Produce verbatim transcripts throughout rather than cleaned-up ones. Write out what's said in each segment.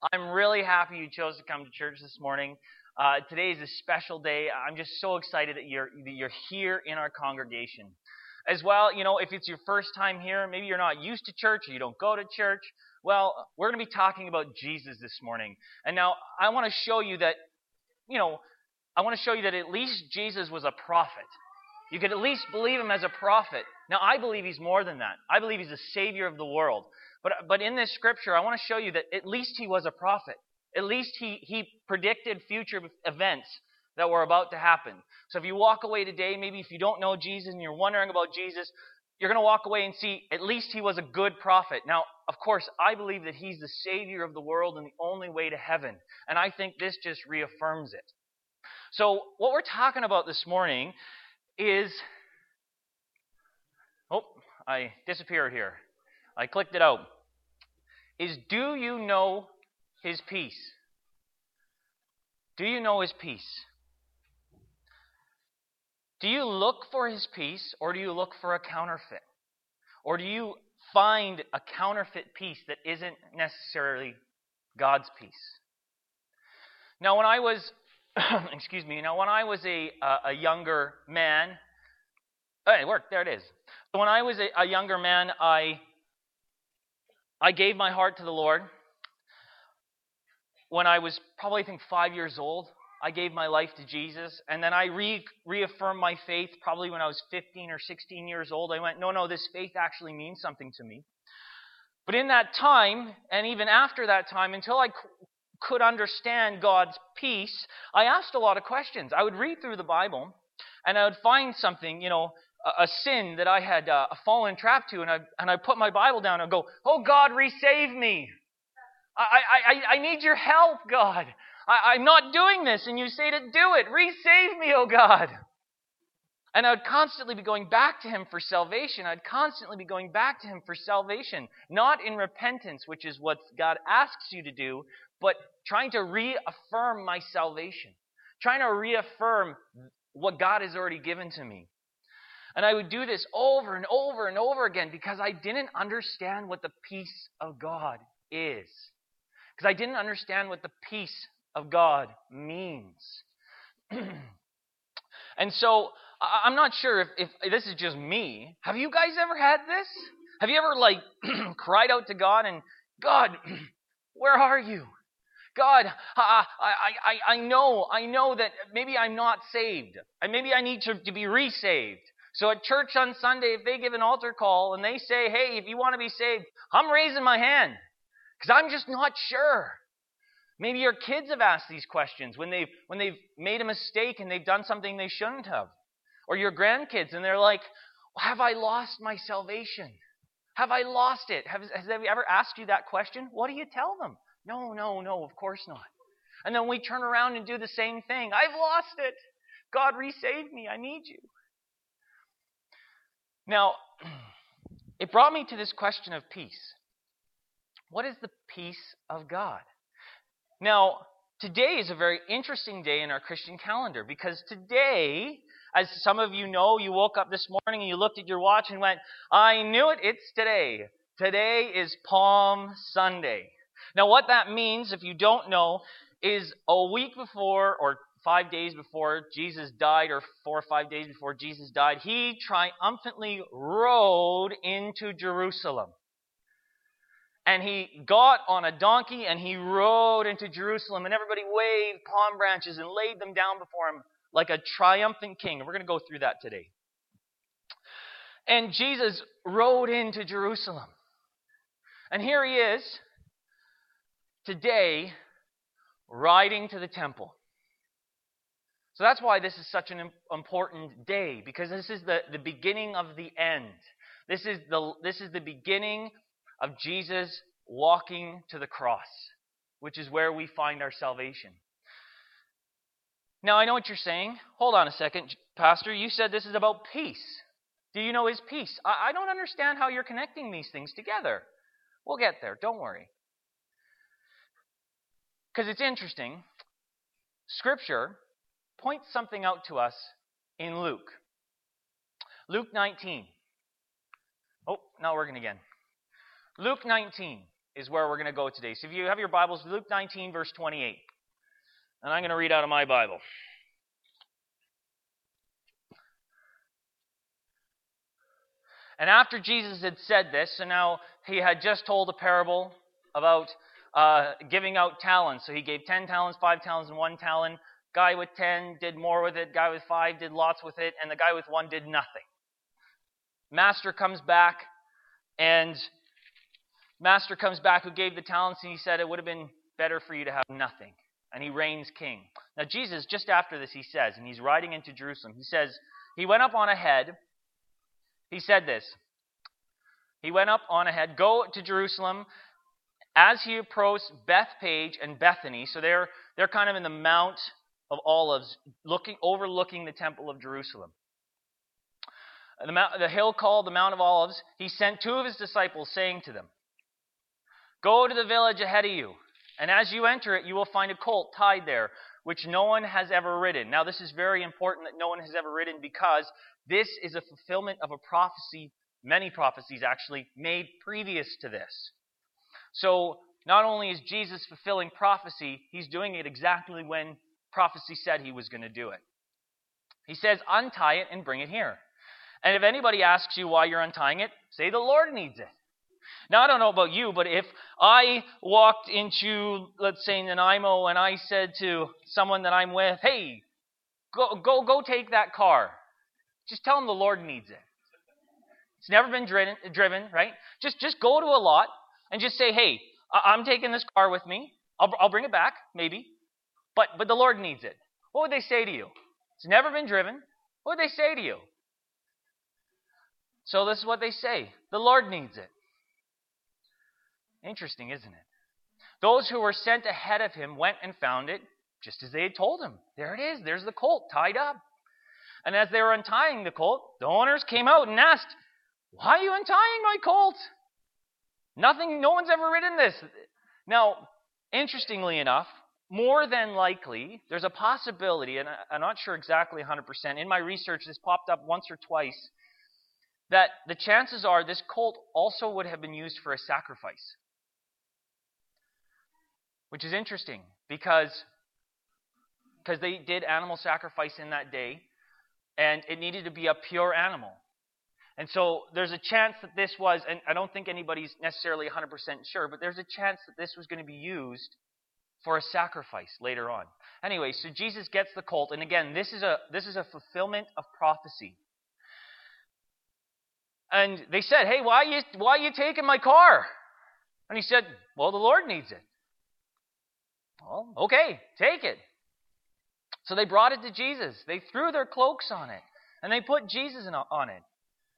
I'm really happy you chose to come to church this morning. Uh, today is a special day. I'm just so excited that you're that you're here in our congregation. As well, you know, if it's your first time here, maybe you're not used to church or you don't go to church, well, we're going to be talking about Jesus this morning. And now I want to show you that, you know, I want to show you that at least Jesus was a prophet. You could at least believe him as a prophet. Now, I believe he's more than that. I believe he's the Savior of the world. But but in this scripture, I want to show you that at least he was a prophet. At least he, he predicted future events that were about to happen. So if you walk away today, maybe if you don't know Jesus and you're wondering about Jesus, you're going to walk away and see at least he was a good prophet. Now, of course, I believe that he's the Savior of the world and the only way to heaven. And I think this just reaffirms it. So what we're talking about this morning is... Oh, I disappeared here. I clicked it out. Is do you know his peace? Do you know his peace? Do you look for his peace, or do you look for a counterfeit? Or do you find a counterfeit peace that isn't necessarily God's peace? Now, when I was, excuse me, now when I was a a, a younger man, oh, it worked. There it is. So when I was a, a younger man, I I gave my heart to the Lord. When I was probably, I think, five years old, I gave my life to Jesus. And then I re- reaffirmed my faith probably when I was fifteen or sixteen years old. I went, no, no, this faith actually means something to me. But in that time, and even after that time, until I c- could understand God's peace, I asked a lot of questions. I would read through the Bible, and I would find something, you know, a sin that I had uh, fallen trapped to, and I and I put my Bible down and go, oh God, resave me. I I I need your help, God. I, I'm not doing this, and you say to do it. Resave me, oh God. And I would constantly be going back to him for salvation. I'd constantly be going back to him for salvation, not in repentance, which is what God asks you to do, but trying to reaffirm my salvation, trying to reaffirm what God has already given to me. And I would do this over and over and over again because I didn't understand what the peace of God is. Because I didn't understand what the peace of God means. And so, I'm not sure if, if this is just me. Have you guys ever had this? Have you ever, like, cried out to God and, God, where are you? God, I, I, I, I know, I know that maybe I'm not saved. And maybe I need to, to be resaved. So at church on Sunday, if they give an altar call and they say, hey, if you want to be saved, I'm raising my hand because I'm just not sure. Maybe your kids have asked these questions when they've, when they've made a mistake and they've done something they shouldn't have. Or your grandkids, and they're like, well, have I lost my salvation? Have I lost it? Have, has they ever asked you that question? What do you tell them? No, no, no, of course not. And then we turn around and do the same thing. I've lost it. God, resave me. I need you. Now, it brought me to this question of peace. What is the peace of God? Now, today is a very interesting day in our Christian calendar because today, as some of you know, you woke up this morning and you looked at your watch and went, I knew it, it's today. Today is Palm Sunday. Now, what that means, if you don't know, is a week before or five days before Jesus died, or four or five days before Jesus died, he triumphantly rode into Jerusalem. And he got on a donkey and he rode into Jerusalem, and everybody waved palm branches and laid them down before him like a triumphant king. And we're going to go through that today. And Jesus rode into Jerusalem. And here he is today riding to the temple. So that's why this is such an important day, because this is the, the beginning of the end. This is the this is the beginning of Jesus walking to the cross, which is where we find our salvation. Now, I know what you're saying. Hold on a second, Pastor. You said this is about peace. Do you know his peace? I, I don't understand how you're connecting these things together. We'll get there. Don't worry. Because it's interesting. Scripture points something out to us in Luke. Luke nineteen. Oh, not working again. Luke nineteen. is where we're going to go today. So if you have your Bibles, Luke nineteen, verse twenty-eight. And I'm going to read out of my Bible. And after Jesus had said this, so now he had just told a parable about uh, giving out talents. So he gave ten talents, five talents, and one talent. Guy with ten did more with it. Guy with five did lots with it. And the guy with one did nothing. Master comes back, and Master comes back who gave the talents, and he said it would have been better for you to have nothing. And he reigns king. Now Jesus, just after this, he says, and he's riding into Jerusalem, he says, he went up on ahead. He said this. He went up on ahead, go to Jerusalem. As he approached Bethphage and Bethany, so they're they're kind of in the Mount of Olives, looking overlooking the Temple of Jerusalem. The, mount, the hill called the Mount of Olives. He sent two of his disciples, saying to them, "Go to the village ahead of you, and as you enter it, you will find a colt tied there, which no one has ever ridden." Now, this is very important that no one has ever ridden, because this is a fulfillment of a prophecy, many prophecies actually, made previous to this. So, not only is Jesus fulfilling prophecy, he's doing it exactly when prophecy said he was going to do it. He says, "Untie it and bring it here. And if anybody asks you why you're untying it, say the Lord needs it." Now, I don't know about you, but if I walked into, let's say, Nanaimo, and I said to someone that I'm with, "Hey, go go go take that car," just tell them the Lord needs it. It's never been driven, driven, right? Just just go to a lot and just say, "Hey, I'm taking this car with me. I'll I'll bring it back, maybe, but but the Lord needs it." What would they say to you? It's never been driven. What would they say to you? So this is what they say: the Lord needs it. Interesting, isn't it? Those who were sent ahead of him went and found it just as they had told him. There it is. There's the colt tied up. And as they were untying the colt, the owners came out and asked, "Why are you untying my colt? Nothing, no one's ever ridden this." Now, interestingly enough, more than likely, there's a possibility, and I'm not sure exactly one hundred percent. In my research, this popped up once or twice, that the chances are this colt also would have been used for a sacrifice. Which is interesting, because, because they did animal sacrifice in that day, and it needed to be a pure animal. And so there's a chance that this was, and I don't think anybody's necessarily one hundred percent sure, but there's a chance that this was going to be used for a sacrifice later on. Anyway, so Jesus gets the colt, and again, this is a this is a fulfillment of prophecy. And they said, "Hey, why are you why are you taking my car?" And he said, "Well, the Lord needs it." Well, okay, take it. So they brought it to Jesus. They threw their cloaks on it, and they put Jesus on it.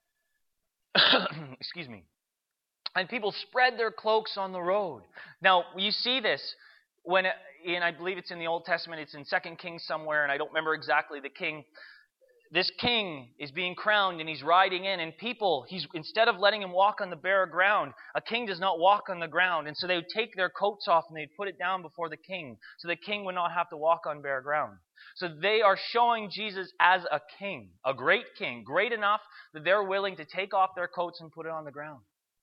Excuse me. And people spread their cloaks on the road. Now, you see this when, and I believe it's in the Old Testament, it's in Second Kings somewhere, and I don't remember exactly the king. This king is being crowned, and he's riding in, and people, he's instead of letting him walk on the bare ground, a king does not walk on the ground. And so they would take their coats off, and they'd put it down before the king, so the king would not have to walk on bare ground. So they are showing Jesus as a king, a great king, great enough that they're willing to take off their coats and put it on the ground.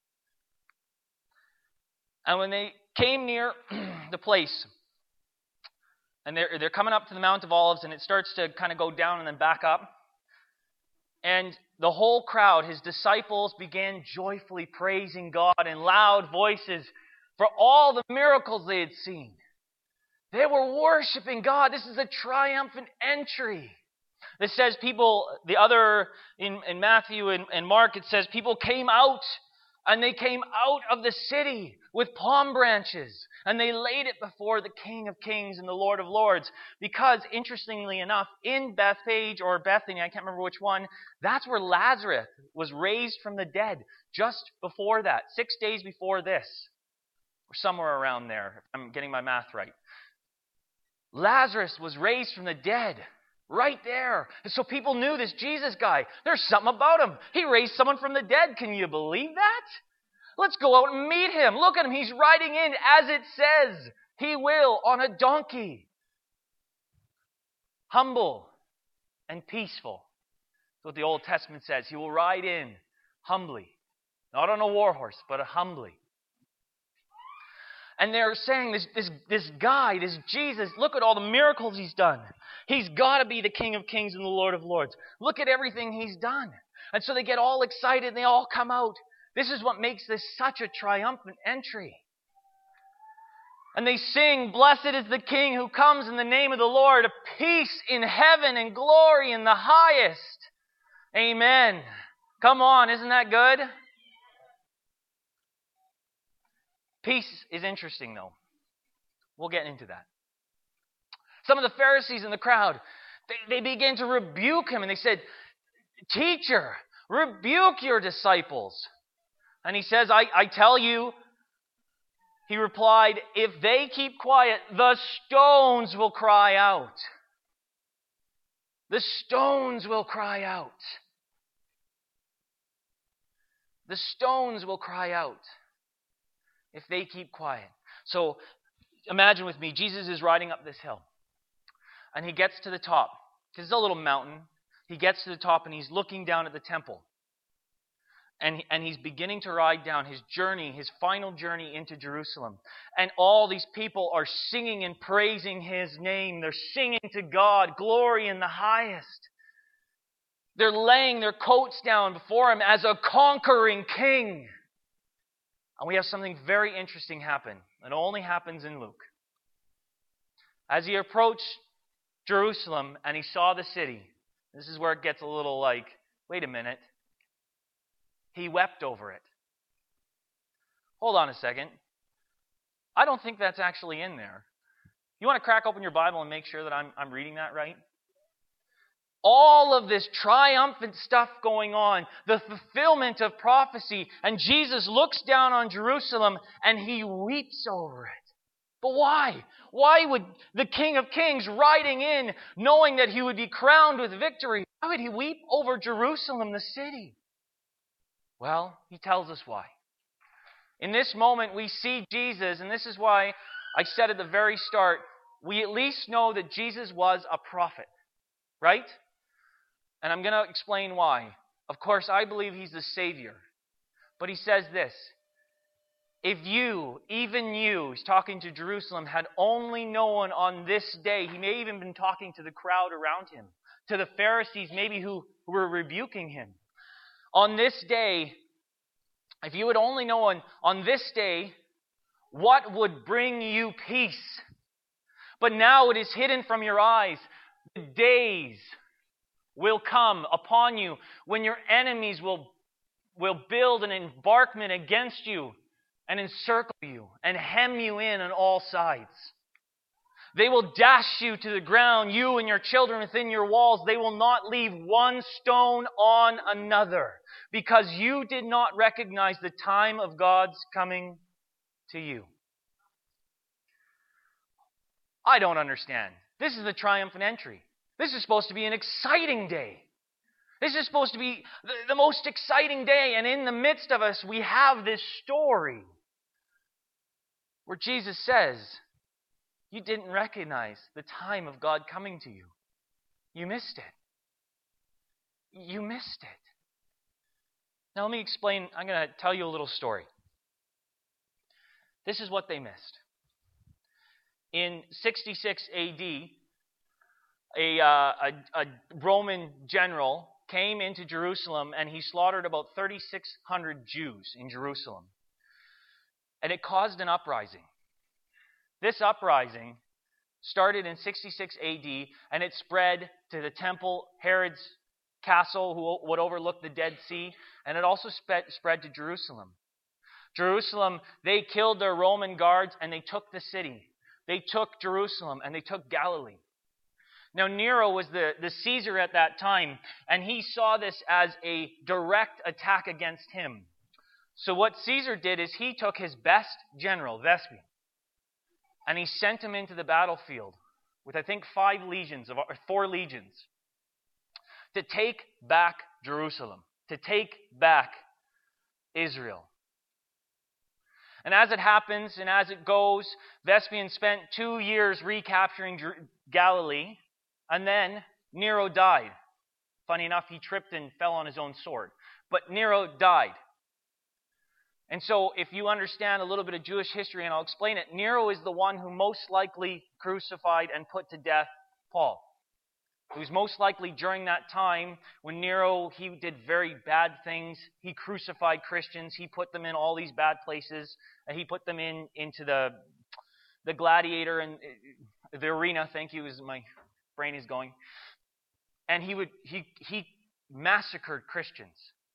And when they came near the place, and they're, they're coming up to the Mount of Olives, and it starts to kind of go down and then back up. And the whole crowd, his disciples, began joyfully praising God in loud voices for all the miracles they had seen. They were worshiping God. This is a triumphant entry. It says people, the other, in, in Matthew and, and Mark, it says people came out, and they came out of the city with palm branches, and they laid it before the King of Kings and the Lord of Lords. Because, interestingly enough, in Bethphage or Bethany, I can't remember which one, that's where Lazarus was raised from the dead just before that, six days before this, or somewhere around there, if I'm getting my math right. Lazarus was raised from the dead right there. And so people knew this Jesus guy. There's something about him. He raised someone from the dead. Can you believe that? Let's go out and meet him. Look at him. He's riding in, as it says, he will, on a donkey. Humble and peaceful. That's what the Old Testament says. He will ride in humbly. Not on a war horse, but humbly. And they're saying, this, this, this guy, this Jesus, look at all the miracles he's done. He's got to be the King of Kings and the Lord of Lords. Look at everything he's done. And so they get all excited and they all come out. This is what makes this such a triumphant entry. And they sing, "Blessed is the King who comes in the name of the Lord, peace in heaven and glory in the highest." Amen. Come on, isn't that good? Peace is interesting, though. We'll get into that. Some of the Pharisees in the crowd, they, they began to rebuke him, and they said, "Teacher, rebuke your disciples." And he says, I, I tell you, he replied, "If they keep quiet, the stones will cry out." The stones will cry out. The stones will cry out if they keep quiet. So imagine with me, Jesus is riding up this hill. And he gets to the top. Because it's a little mountain. He gets to the top and he's looking down at the temple. And, and he's beginning to ride down his journey, his final journey into Jerusalem. And all these people are singing and praising his name. They're singing to God, glory in the highest. They're laying their coats down before him as a conquering king. And we have something very interesting happen. It only happens in Luke. As he approached Jerusalem and he saw the city, this is where it gets a little like, wait a minute. He wept over it. Hold on a second. I don't think that's actually in there. You want to crack open your Bible and make sure that I'm, I'm reading that right? All of this triumphant stuff going on, the fulfillment of prophecy, and Jesus looks down on Jerusalem and he weeps over it. But why? Why would the King of Kings riding in, knowing that he would be crowned with victory, why would he weep over Jerusalem, the city? Well, he tells us why. In this moment, we see Jesus, and this is why I said at the very start, we at least know that Jesus was a prophet, right? And I'm going to explain why. Of course, I believe he's the Savior. But he says this, if you, even you, he's talking to Jerusalem, had only known on this day, he may even been talking to the crowd around him, to the Pharisees maybe who were rebuking him. On this day, if you had only known on this day what would bring you peace. But now it is hidden from your eyes. The days will come upon you when your enemies will, will build an embankment against you and encircle you and hem you in on all sides. They will dash you to the ground, you and your children within your walls. They will not leave one stone on another, because you did not recognize the time of God's coming to you. I don't understand. This is the triumphant entry. This is supposed to be an exciting day. This is supposed to be the, the most exciting day. And in the midst of us, we have this story where Jesus says, you didn't recognize the time of God coming to you. You missed it. You missed it. Now let me explain. I'm going to tell you a little story. This is what they missed. In sixty-six A D, a, uh, a, a Roman general came into Jerusalem and he slaughtered about thirty-six hundred Jews in Jerusalem. And it caused an uprising. This uprising started in sixty-six A D and it spread to the temple, Herod's castle, who would overlook the Dead Sea, and it also spread, spread to Jerusalem. Jerusalem, they killed their Roman guards and they took the city. They took Jerusalem and they took Galilee. Now Nero was the, the Caesar at that time, and he saw this as a direct attack against him. So what Caesar did is he took his best general, Vespasian, and he sent him into the battlefield with, I think, five legions, of, or four legions, to take back Jerusalem, to take back Israel. And as it happens and as it goes, Vespasian spent two years recapturing Galilee, and then Nero died. Funny enough, he tripped and fell on his own sword. But Nero died. And so if you understand a little bit of Jewish history, and I'll explain it, Nero is the one who most likely crucified and put to death Paul. It was most likely during that time when Nero, he did very bad things. He crucified Christians. He put them in all these bad places. And he put them in into the the gladiator and the arena. Thank you, as my brain is going. And he would he he massacred Christians.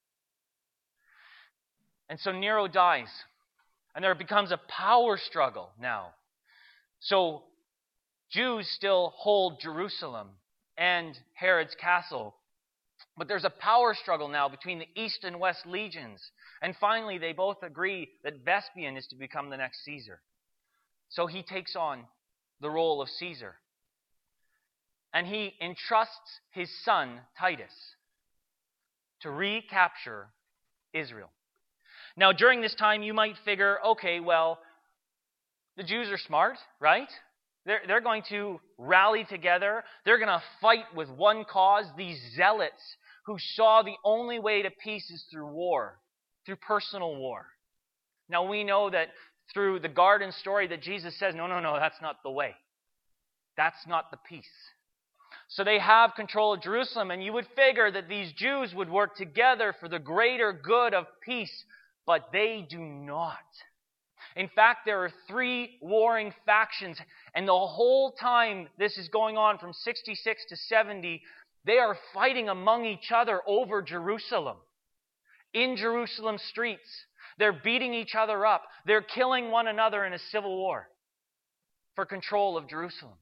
And so Nero dies. And there becomes a power struggle now. So Jews still hold Jerusalem and Herod's castle. But there's a power struggle now between the East and West legions. And finally, they both agree that Vespasian is to become the next Caesar. So he takes on the role of Caesar. And he entrusts his son, Titus, to recapture Israel. Now, during this time, you might figure, okay, well, the Jews are smart, right? They're, they're going to rally together. They're going to fight with one cause. These zealots who saw the only way to peace is through war, through personal war. Now, we know that through the garden story that Jesus says, no, no, no, that's not the way. That's not the peace. So they have control of Jerusalem, and you would figure that these Jews would work together for the greater good of peace, but they do not. In fact, there are three warring factions, and the whole time this is going on from sixty-six to seventy, they are fighting among each other over Jerusalem. In Jerusalem streets, they're beating each other up. They're killing one another in a civil war for control of Jerusalem.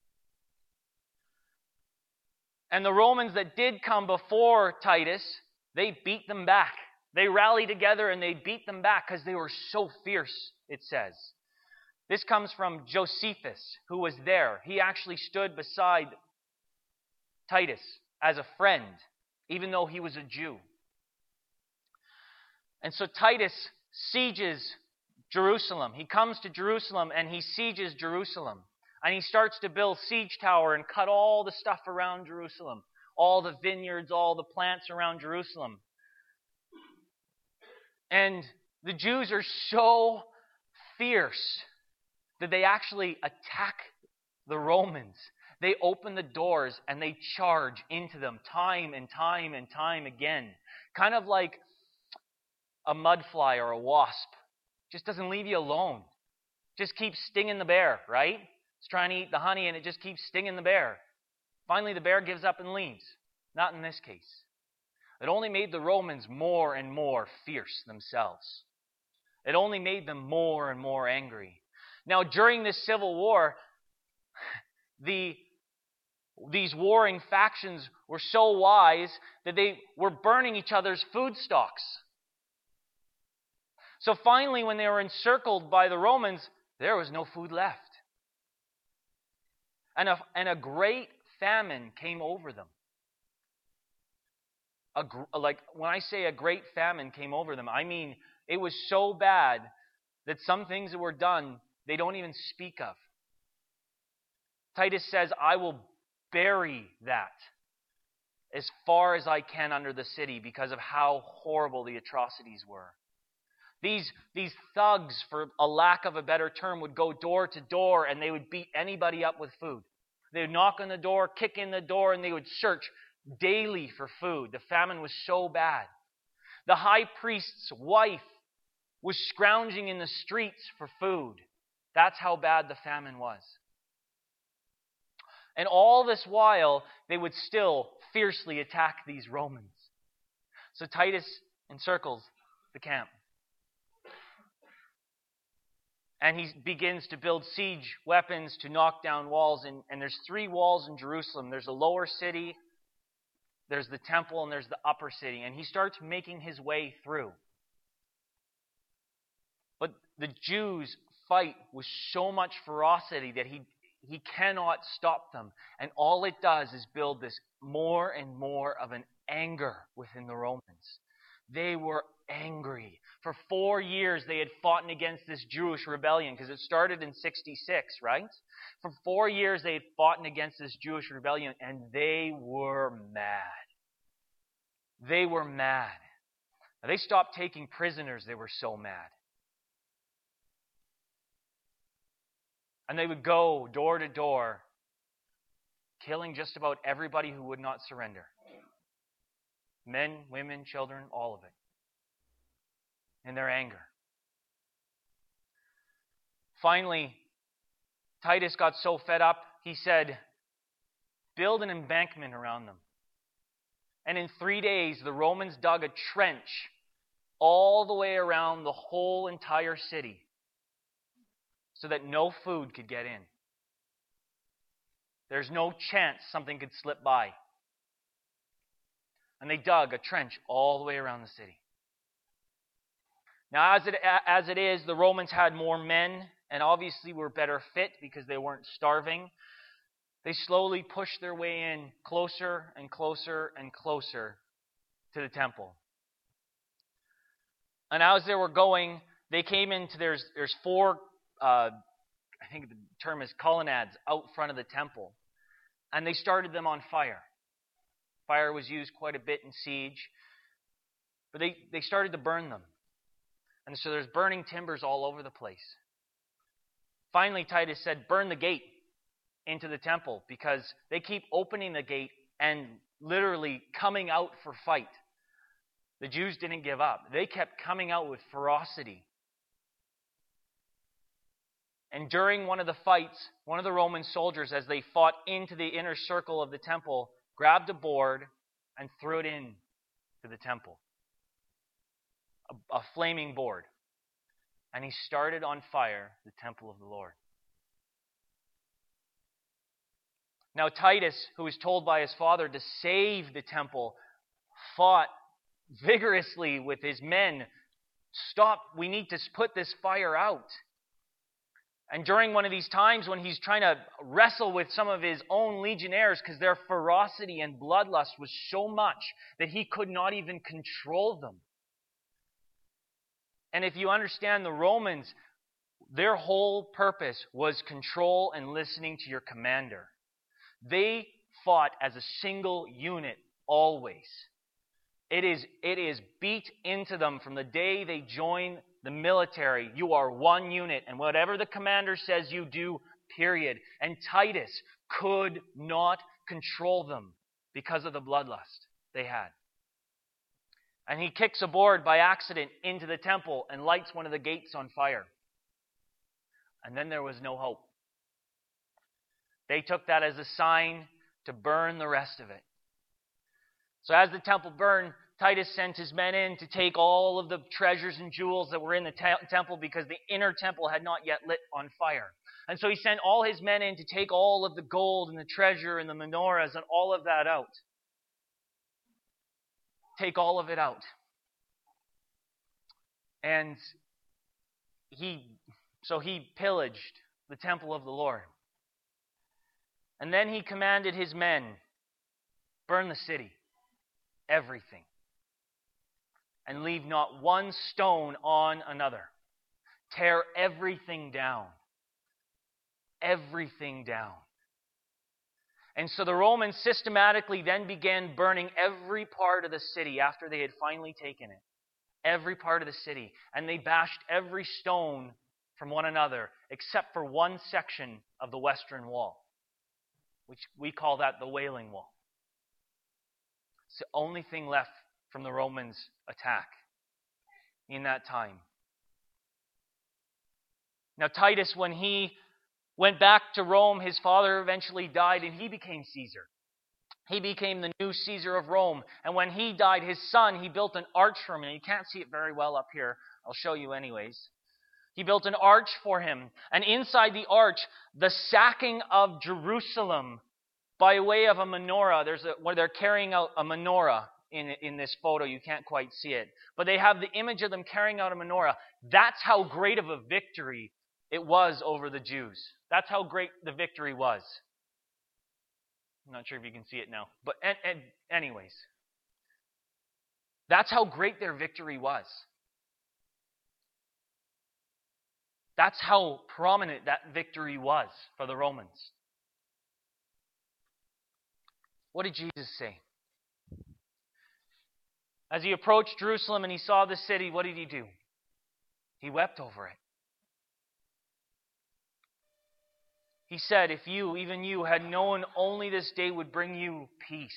And the Romans that did come before Titus, they beat them back. They rallied together and they beat them back because they were so fierce, it says. This comes from Josephus, who was there. He actually stood beside Titus as a friend, even though he was a Jew. And so Titus sieges Jerusalem. He comes to Jerusalem and he sieges Jerusalem. And he starts to build siege tower and cut all the stuff around Jerusalem. All the vineyards, all the plants around Jerusalem. And the Jews are so fierce that they actually attack the Romans. They open the doors and they charge into them time and time and time again. Kind of like a mudfly or a wasp. Just doesn't leave you alone. Just keeps stinging the bear, right? It's trying to eat the honey and it just keeps stinging the bear. Finally, the bear gives up and leaves. Not in this case. It only made the Romans more and more fierce themselves. It only made them more and more angry. Now, during this civil war, the, these warring factions were so wise that they were burning each other's food stocks. So finally, when they were encircled by the Romans, there was no food left. And a, and a great famine came over them. A, like when I say a great famine came over them, I mean it was so bad that some things that were done, they don't even speak of. Titus says, I will bury that as far as I can under the city because of how horrible the atrocities were. These, these thugs, for a lack of a better term, would go door to door and they would beat anybody up with food. They would knock on the door, kick in the door, and they would search daily for food. The famine was so bad. The high priest's wife was scrounging in the streets for food. That's how bad the famine was. And all this while, they would still fiercely attack these Romans. So Titus encircles the camp. And he begins to build siege weapons to knock down walls. And, and there's three walls in Jerusalem. There's a lower city, there's the temple, and there's the upper city. And he starts making his way through. But the Jews fight with so much ferocity that he, he cannot stop them. And all it does is build this more and more of an anger within the Romans. They were angry. For four years they had fought against this Jewish rebellion because it started in sixty-six, right? For four years they had fought against this Jewish rebellion and they were mad. They were mad. They stopped taking prisoners. They were so mad. And they would go door to door, killing just about everybody who would not surrender. Men, women, children, all of it. In their anger. Finally, Titus got so fed up, he said, build an embankment around them. And in three days, the Romans dug a trench all the way around the whole entire city so that no food could get in. There's no chance something could slip by. And they dug a trench all the way around the city. Now, as it, as it is, the Romans had more men and obviously were better fit because they weren't starving. They slowly pushed their way in closer and closer and closer to the temple. And as they were going, they came into, there's, there's four, uh, I think the term is colonnades, out front of the temple. And they started them on fire. Fire was used quite a bit in siege. But they, they started to burn them. And so there's burning timbers all over the place. Finally, Titus said, burn the gate into the temple, because they keep opening the gate and literally coming out for fight. The Jews didn't give up. They kept coming out with ferocity. And during one of the fights, one of the Roman soldiers, as they fought into the inner circle of the temple, grabbed a board and threw it in to the temple. A, a flaming board. And he started on fire the temple of the Lord. Now Titus, who was told by his father to save the temple, fought vigorously with his men. Stop, we need to put this fire out. And during one of these times when he's trying to wrestle with some of his own legionnaires, because their ferocity and bloodlust was so much that he could not even control them. And if you understand the Romans, their whole purpose was control and listening to your commander. They fought as a single unit always. It is, it is beat into them from the day they join the military. You are one unit, and whatever the commander says you do, period. And Titus could not control them because of the bloodlust they had. And he kicks a board by accident into the temple and lights one of the gates on fire. And then there was no hope. They took that as a sign to burn the rest of it. So as the temple burned, Titus sent his men in to take all of the treasures and jewels that were in the te- temple because the inner temple had not yet lit on fire. And so he sent all his men in to take all of the gold and the treasure and the menorahs and all of that out. Take all of it out. And he, so he pillaged the temple of the Lord. And then he commanded his men, burn the city, everything, and leave not one stone on another. Tear everything down. Everything down. And so the Romans systematically then began burning every part of the city after they had finally taken it. Every part of the city. And they bashed every stone from one another except for one section of the western wall, which we call that the Wailing Wall. It's the only thing left from the Romans' attack in that time. Now Titus, when he went back to Rome, his father eventually died and he became Caesar. He became the new Caesar of Rome. And when he died, his son, he built an arch for him. And you can't see it very well up here. I'll show you anyways. He built an arch for him. And inside the arch, the sacking of Jerusalem by way of a menorah. There's a, where they're carrying out a menorah in, in this photo. You can't quite see it. But they have the image of them carrying out a menorah. That's how great of a victory it was over the Jews. That's how great the victory was. I'm not sure if you can see it now. But and, and anyways, that's how great their victory was. That's how prominent that victory was for the Romans. What did Jesus say? As he approached Jerusalem and he saw the city, what did he do? He wept over it. He said, if you, even you, had known only this day would bring you peace.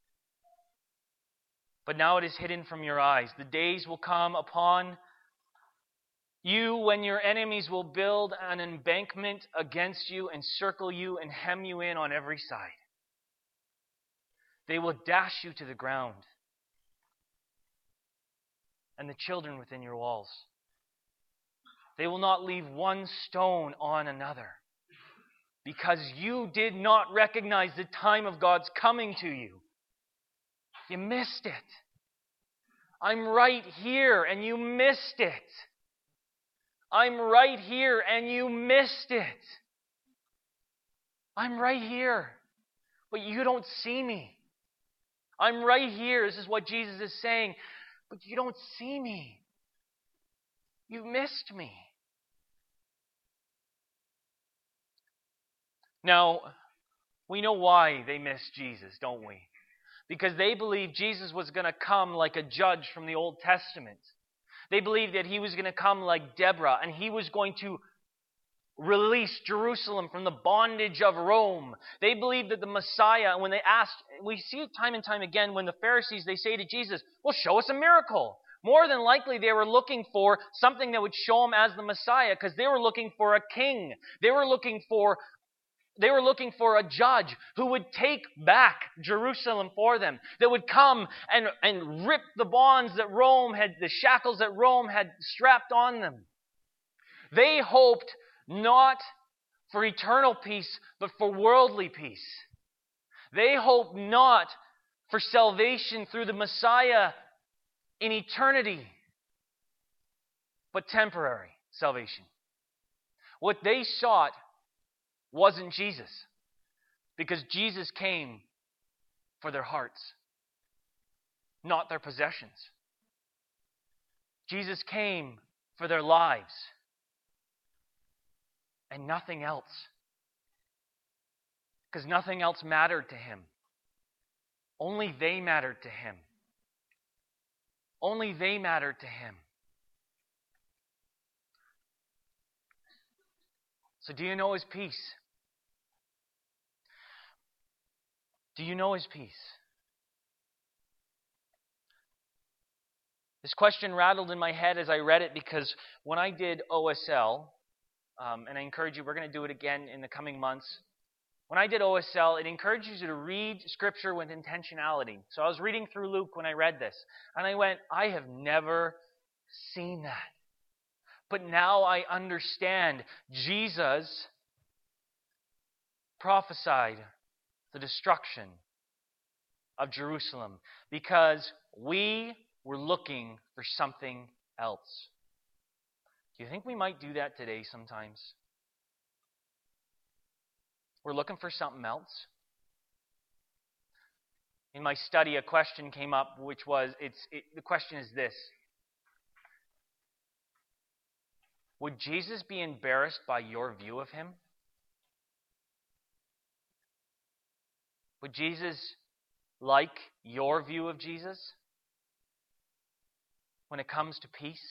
But now it is hidden from your eyes. The days will come upon you when your enemies will build an embankment against you, encircle you, and hem you in on every side. They will dash you to the ground, and the children within your walls. They will not leave one stone on another, because you did not recognize the time of God's coming to you. You missed it. I'm right here, and you missed it. I'm right here, and you missed it. I'm right here, but you don't see me. I'm right here. This is what Jesus is saying, but you don't see me. You missed me. Now, we know why they missed Jesus, don't we? Because they believed Jesus was going to come like a judge from the Old Testament. They believed that he was going to come like Deborah, and he was going to release Jerusalem from the bondage of Rome. They believed that the Messiah, and when they asked, we see it time and time again, when the Pharisees, they say to Jesus, well, show us a miracle. More than likely, they were looking for something that would show them as the Messiah, because they were looking for a king. They were looking for They were looking for a judge who would take back Jerusalem for them, that would come and, and rip the bonds that Rome had, the shackles that Rome had strapped on them. They hoped not for eternal peace, but for worldly peace. They hoped not for salvation through the Messiah in eternity, but temporary salvation. What they sought wasn't Jesus, because Jesus came for their hearts, not their possessions. Jesus came for their lives and nothing else, because nothing else mattered to him. Only they mattered to him. Only they mattered to him. So do you know his peace? Do you know his peace? This question rattled in my head as I read it, because when I did O S L, um, and I encourage you, we're going to do it again in the coming months. When I did O S L, it encourages you to read Scripture with intentionality. So I was reading through Luke when I read this, and I went, I have never seen that. But now I understand. Jesus prophesied the destruction of Jerusalem because we were looking for something else. Do you think we might do that today sometimes? We're looking for something else. In my study, a question came up, which was, it's it, the question is this. Would Jesus be embarrassed by your view of him? Would Jesus like your view of Jesus when it comes to peace?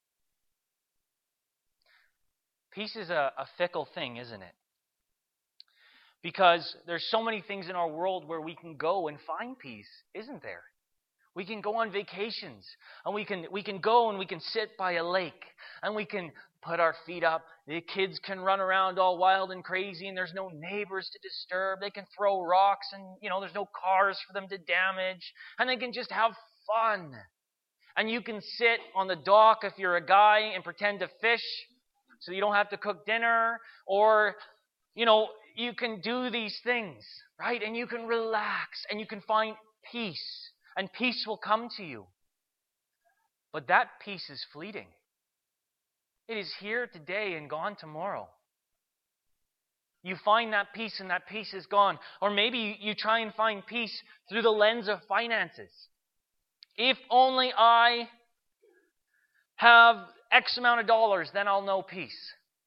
Peace is a, a fickle thing, isn't it? Because there's so many things in our world where we can go and find peace, isn't there? We can go on vacations, and we can we can go and we can sit by a lake, and we can put our feet up. The kids can run around all wild and crazy, and there's no neighbors to disturb. They can throw rocks, and you know there's no cars for them to damage, and they can just have fun. And you can sit on the dock if you're a guy and pretend to fish, so you don't have to cook dinner, or you know you can do these things, right? And you can relax, and you can find peace. And peace will come to you. But that peace is fleeting. It is here today and gone tomorrow. You find that peace and that peace is gone. Or maybe you try and find peace through the lens of finances. If only I have X amount of dollars, then I'll know peace.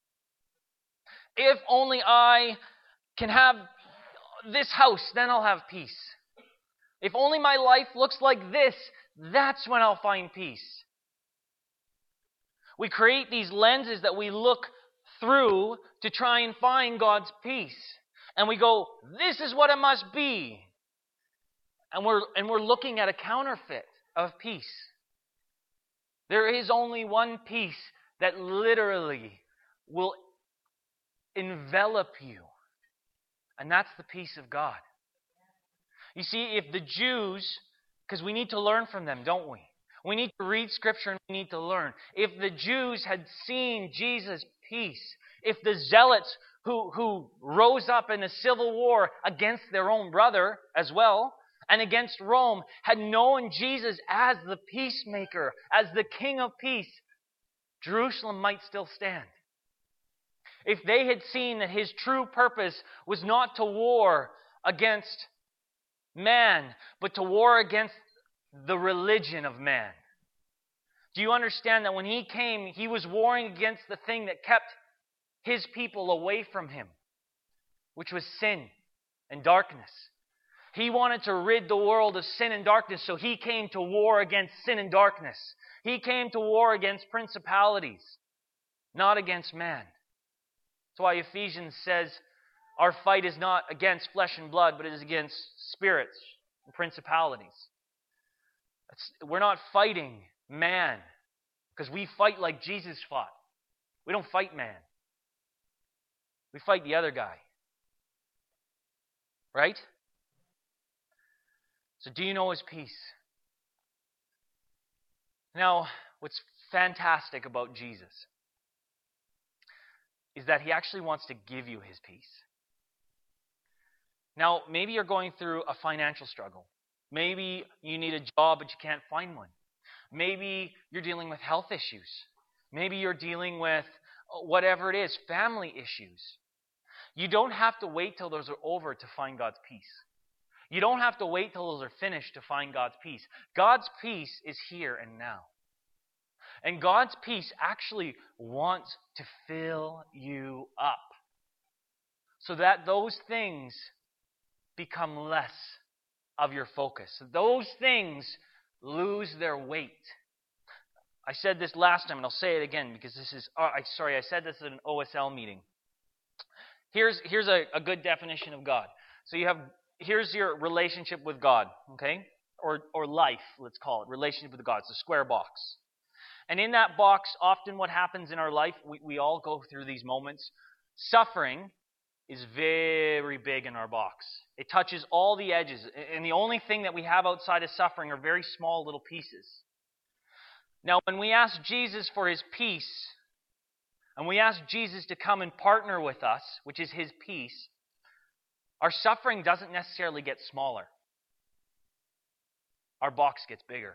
If only I can have this house, then I'll have peace. If only my life looks like this, that's when I'll find peace. We create these lenses that we look through to try and find God's peace. And we go, this is what it must be. And we're, and we're looking at a counterfeit of peace. There is only one peace that literally will envelop you. And that's the peace of God. You see, if the Jews, because we need to learn from them, don't we? We need to read Scripture and we need to learn. If the Jews had seen Jesus' peace, if the zealots who, who rose up in a civil war against their own brother as well, and against Rome, had known Jesus as the peacemaker, as the King of peace, Jerusalem might still stand. If they had seen that his true purpose was not to war against man, but to war against the religion of man. Do you understand that when he came, he was warring against the thing that kept his people away from him, which was sin and darkness. He wanted to rid the world of sin and darkness, so he came to war against sin and darkness. He came to war against principalities, not against man. That's why Ephesians says our fight is not against flesh and blood, but it is against spirits and principalities. It's, we're not fighting man, because we fight like Jesus fought. We don't fight man. We fight the other guy. Right? So do you know his peace? Now, what's fantastic about Jesus is that he actually wants to give you his peace. Now, maybe you're going through a financial struggle. Maybe you need a job but you can't find one. Maybe you're dealing with health issues. Maybe you're dealing with whatever it is, family issues. You don't have to wait till those are over to find God's peace. You don't have to wait till those are finished to find God's peace. God's peace is here and now. And God's peace actually wants to fill you up so that those things become less of your focus. Those things lose their weight. I said this last time, and I'll say it again because this is, oh, I, sorry, I said this at an O S L meeting. Here's, here's a, a good definition of God. So you have, here's your relationship with God, okay? Or, or life, let's call it. Relationship with God. It's a square box. And in that box, often what happens in our life, we, we all go through these moments. Suffering is very big in our box. It touches all the edges. And the only thing that we have outside of suffering are very small little pieces. Now, when we ask Jesus for his peace, and we ask Jesus to come and partner with us, which is his peace, our suffering doesn't necessarily get smaller. Our box gets bigger.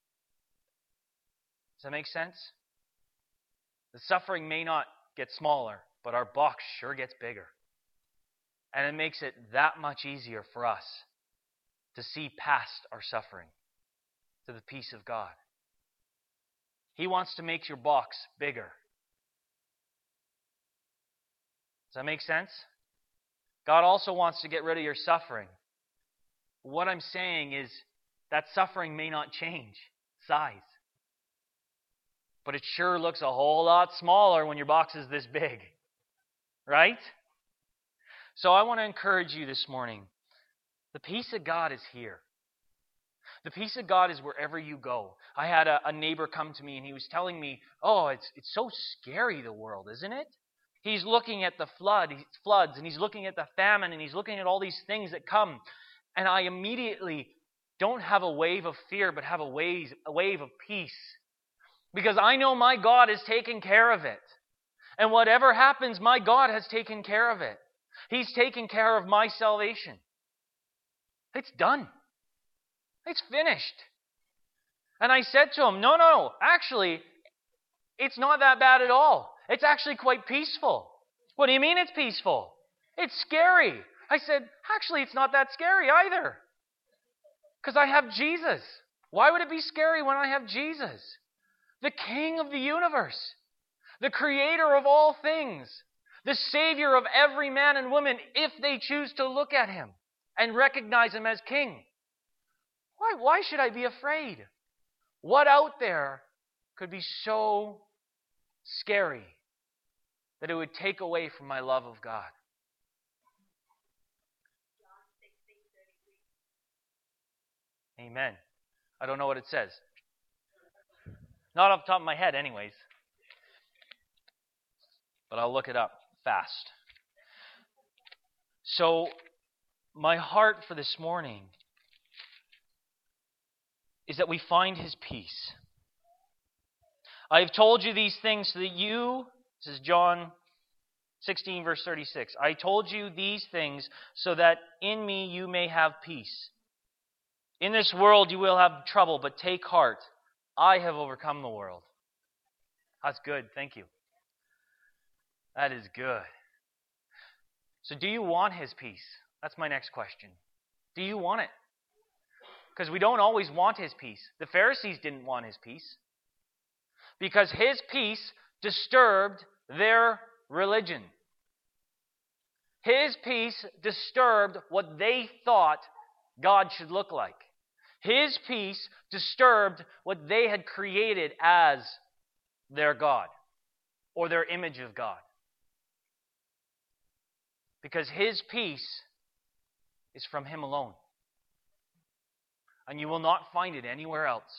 Does that make sense? The suffering may not get smaller, but our box sure gets bigger. And it makes it that much easier for us to see past our suffering to the peace of God. He wants to make your box bigger. Does that make sense? God also wants to get rid of your suffering. What I'm saying is that suffering may not change size. But it sure looks a whole lot smaller when your box is this big. Right? So I want to encourage you this morning. The peace of God is here. The peace of God is wherever you go. I had a, a neighbor come to me and he was telling me, oh, it's it's so scary, the world, isn't it? He's looking at the flood, floods and he's looking at the famine and he's looking at all these things that come. And I immediately don't have a wave of fear, but have a wave, a wave of peace. Because I know my God has taken care of it. And whatever happens, my God has taken care of it. He's taken care of my salvation. It's done. It's finished. And I said to him, no, no, actually, it's not that bad at all. It's actually quite peaceful. What do you mean it's peaceful? It's scary. I said, actually, it's not that scary either. Because I have Jesus. Why would it be scary when I have Jesus? The King of the universe. The Creator of all things. The Savior of every man and woman if they choose to look at Him and recognize Him as King. Why, why should I be afraid? What out there could be so scary that it would take away from my love of God? Amen. I don't know what it says. Not off the top of my head, anyways. But I'll look it up fast. So, my heart for this morning is that we find His peace. I have told you these things so that you, this is John sixteen, verse thirty-six. I told you these things so that in me you may have peace. In this world you will have trouble, but take heart. I have overcome the world. That's good. Thank you. That is good. So do you want His peace? That's my next question. Do you want it? Because we don't always want His peace. The Pharisees didn't want His peace. Because His peace disturbed their religion. His peace disturbed what they thought God should look like. His peace disturbed what they had created as their God or their image of God. Because His peace is from Him alone. And you will not find it anywhere else.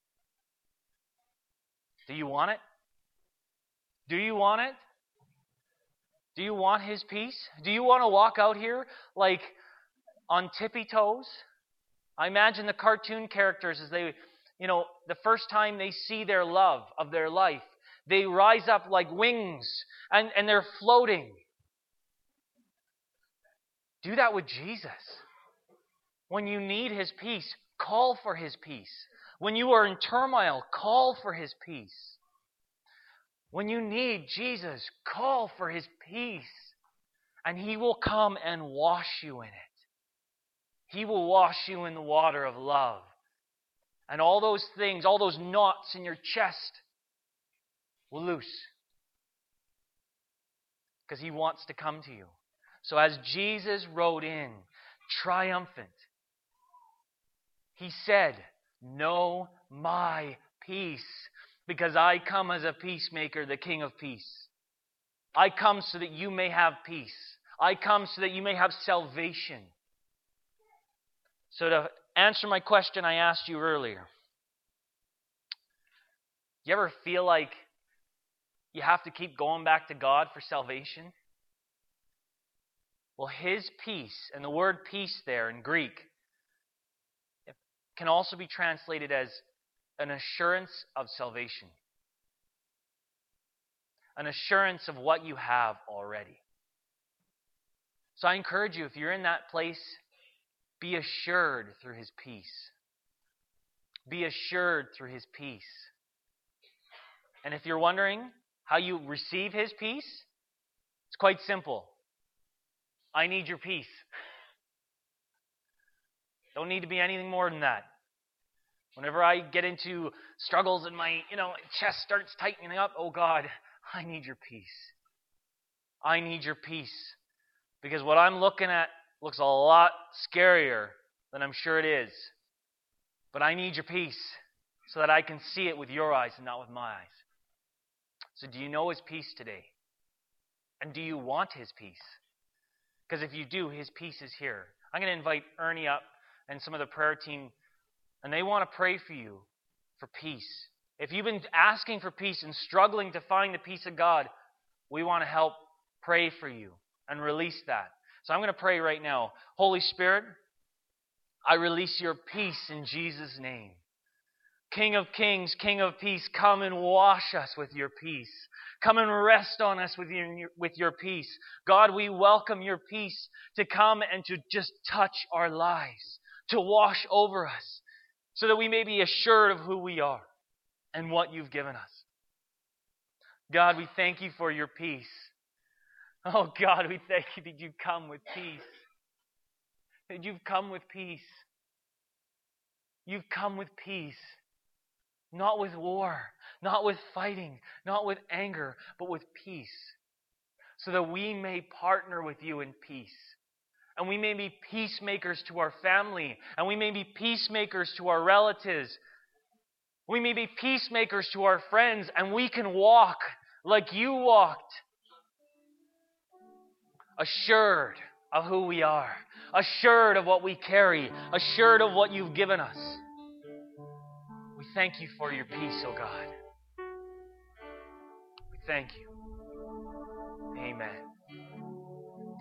Do you want it? Do you want it? Do you want His peace? Do you want to walk out here like on tippy toes? I imagine the cartoon characters as they, you know, the first time they see their love of their life, they rise up like wings and, and they're floating. Do that with Jesus. When you need His peace, call for His peace. When you are in turmoil, call for His peace. When you need Jesus, call for His peace. And He will come and wash you in it. He will wash you in the water of love. And all those things, all those knots in your chest will loose. Because He wants to come to you. So as Jesus rode in, triumphant, He said, "Know my peace, because I come as a peacemaker, the King of peace. I come so that you may have peace. I come so that you may have salvation." So to answer my question I asked you earlier, do you ever feel like you have to keep going back to God for salvation? Well, His peace, and the word peace there in Greek, can also be translated as an assurance of salvation. An assurance of what you have already. So I encourage you, if you're in that place, be assured through His peace. Be assured through His peace. And if you're wondering how you receive His peace, it's quite simple. I need your peace. Don't need to be anything more than that. Whenever I get into struggles and my, you know, chest starts tightening up, oh God, I need your peace. I need your peace. Because what I'm looking at looks a lot scarier than I'm sure it is. But I need your peace so that I can see it with your eyes and not with my eyes. So do you know His peace today? And do you want His peace? Because if you do, His peace is here. I'm going to invite Ernie up and some of the prayer team, and they want to pray for you for peace. If you've been asking for peace and struggling to find the peace of God, we want to help pray for you and release that. So I'm going to pray right now. Holy Spirit, I release your peace in Jesus' name. King of kings, King of peace, come and wash us with your peace. Come and rest on us with your, with your peace. God, we welcome your peace to come and to just touch our lives, to wash over us, so that we may be assured of who we are and what you've given us. God, we thank you for your peace. Oh God, we thank you that you've come with peace. That you've come with peace. You've come with peace. Not with war, not with fighting, not with anger, but with peace. So that we may partner with you in peace. And we may be peacemakers to our family. And we may be peacemakers to our relatives. We may be peacemakers to our friends, and we can walk like you walked. Assured of who we are. Assured of what we carry. Assured of what you've given us. We thank you for your peace, oh God. We thank you. Amen.